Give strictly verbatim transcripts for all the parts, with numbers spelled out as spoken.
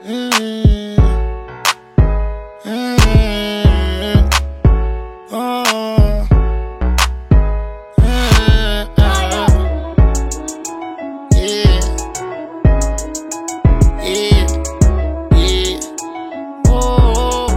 Mm-hmm. Mm-hmm. Oh. Mm-hmm. Yeah. Yeah. Yeah. Oh.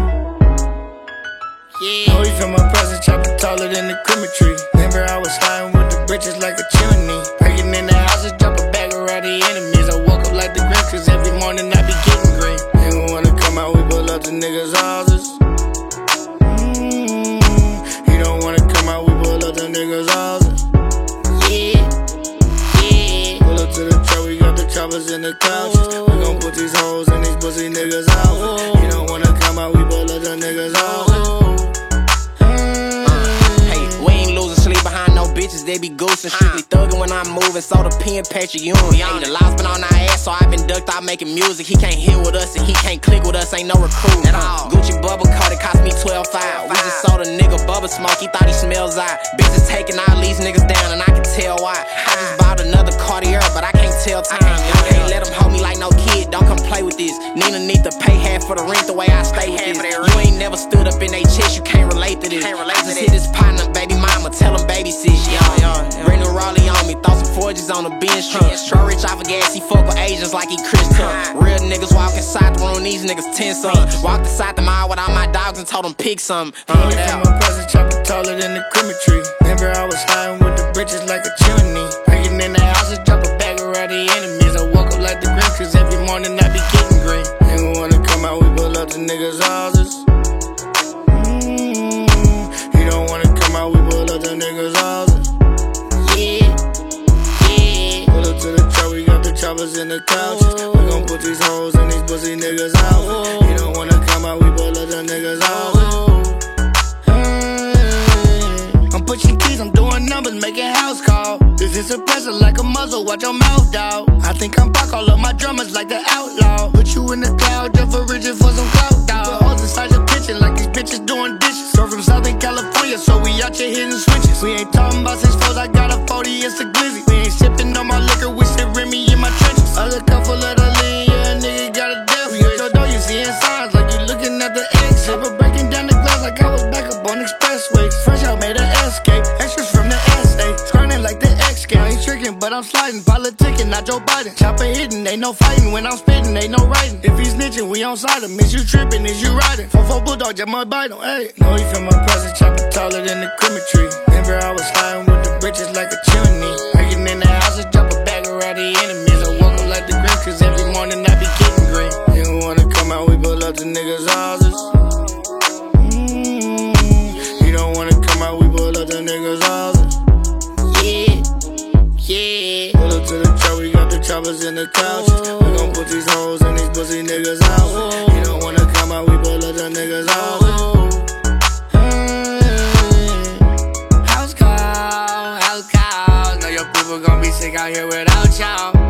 Yeah. Know you feel my presence, chopping taller than the Christmas tree. Remember I was sliding with the bitches like a chimney. Breaking in the houses, drop a bag around the enemies. I woke up like the Grinch, cause every morning I be getting green. They gon' wanna come out, we pull up the niggas' houses. Mm-hmm. You don't wanna come out, we pull up the niggas' houses. Yeah, yeah. Pull up to the truck, we got the choppers in the couches. We gon' put these hoes in these pussy niggas' houses. You don't wanna come out, we pull up the niggas' houses. Bitches, they be goosing, strictly thuggin' when I'm moving. So the pen Patrick Ewing. Ain't the law's been on our ass, so I been ducked out making music. He can't hit with us and he can't click with us, ain't no recruit at all. Gucci bubble coat, it cost me twelve five. We just sold a nigga bubble smoke, he thought he smells out. Bitches taking all these niggas down and I can tell why. I just bought another Cartier, but I can't tell time. I can't let him hold me like no kid, don't come play with this. Nina need to pay half for the rent the way I stay with this. You ain't never stood up in they chest, you can't relate to this. I just hit his partner, baby mama, tell him babysit. Bring the Raleigh on me, throw some forges on the bench trunk. Tro rich off of gas, he fuck with Asians like he Chris Tuck. Real niggas walk inside the room, these niggas tense up. Walked inside the mall with all my dogs and told them pick something. Know you feel my presence, chopping taller than the Christmas tree. Remember I was sliding with the bitches like a chimney. Breaking in the houses, drop a bag around the enemies. I woke up like the Grinch, cause every morning I be getting green. They gon' wanna come out, we pull up the niggas' houses. Mm-hmm. You don't wanna come out, we pull up the niggas' houses. Choppers in the couches. We gon' put these hoes in these pussy niggas' houses. You don't wanna come out, we pull up the niggas' houses. Mm. I'm pushing keys, I'm doing numbers, making house calls. This is suppressor like a muzzle, watch your mouth, dawg. I think I'm back, all of my drummers like the outlaw. Put you in the cloud, just for riches for some clout, dawg. Put hoes inside your kitchen like these bitches doing dishes. So from Southern California, so we out here hitting switches. We ain't talking about six fours, I got a forty, it's a glizzy. We ain't sipping on my liquor, we sip Remy in my trenches. A little cup full of the lean, yeah, nigga got a death wish. Your door, you seeing signs like you looking at the exit. But breaking down the glass like I was back up on expressways. Fresh out, made an escape, extras from the S A. Screening like the X-Game. I ain't tricking, but I'm sliding, politicking, not Joe Biden. Chopper hitting, ain't no fighting. When I'm spitting, ain't no writing. If he's snitching, we on side him. Is you tripping, is you riding? four four Bulldog, just might bite him, hey. Know you feel my presence, chopping taller than the Christmas tree. Remember I was sliding with the bitches like a chimney. Breaking in the houses, drop a bag around the enemies. I woke up like the Grinch, cause every morning I be getting green. They gon' wanna come out, we pull up the niggas' houses. Mm-hmm. You don't wanna come out, we pull up the niggas' houses. Yeah, yeah. Pull up to the truck, we got the choppers in the couches. We gon' put these hoes in these pussy niggas' houses. You don't wanna come out, we pull up the niggas' houses. Mm-hmm. House call, house call. Know your people gon' be sick out here without y'all.